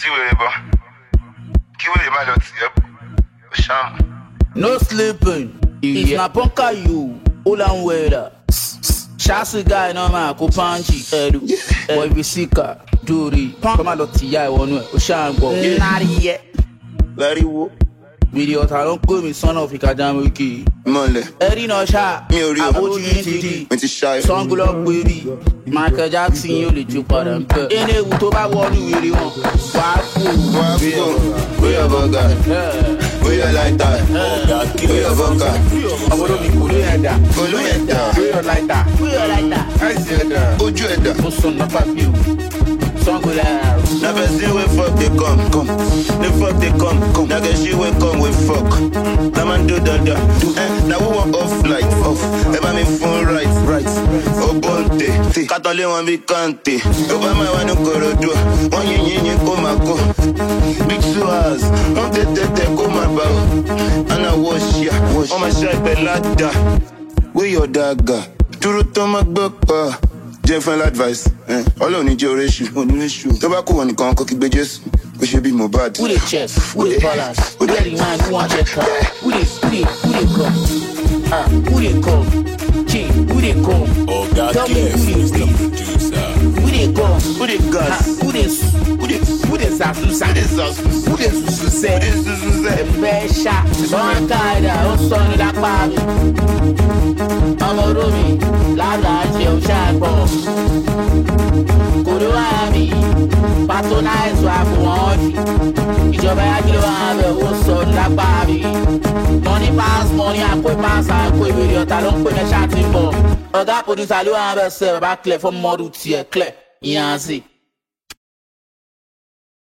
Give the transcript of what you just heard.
No sleeping. If na punka you, ulan weather. Chassis guy no man ko panchi edu. Boy visika duri. Come on loti ya wonu o shango. Nariye. Very wo. Video ta don ko mi son of Ikadam wiki. Mole. Eri no sha. Mi ori o. Aboju NTD. Mi ti shy. Song lo baby. Michael Jackson yo le ju padà npe. Ene wu tó bá wonu wiri won. Wa ku. We are burger. We are like that. We are burger. Aboro mi kolo yeda. Kolo yeda. We are like that. We are like that. I see that. Oju eda. Mo son na pa bi o. Song go la. Never see we fuck they come. They fuck they come. Now get she we come we fuck. That man do that. Now we want off light. Off. Ever me phone right. Oh bonte. Katole wan bi kante. Over my one go do. One yin come go. Big suas. On te come about. And I wash ya. On my side belada. We your dagger. Turu to magbapa. Different advice. All on need your ratio. Tobacco one can cook it just. We should be more bad. Who the chef? Who the balance? Who the man who want check out? Who the come? Who the come? Gee, who the come? Oh, God, tell me who the producer. Who the come? Who the gas? Who the zazusa? Who the susu? Besha. Don't tie that. Don't son that baby. I'm a Romy. Lada, Joe Shago. Kudu Ami. Patronize what I want. Ìjọba Agilo have a son that baby. Money pass, money I put pass, I put video. I don't put a shot in bomb. Other producer, you have a server back clear from model tier clear. Yancy.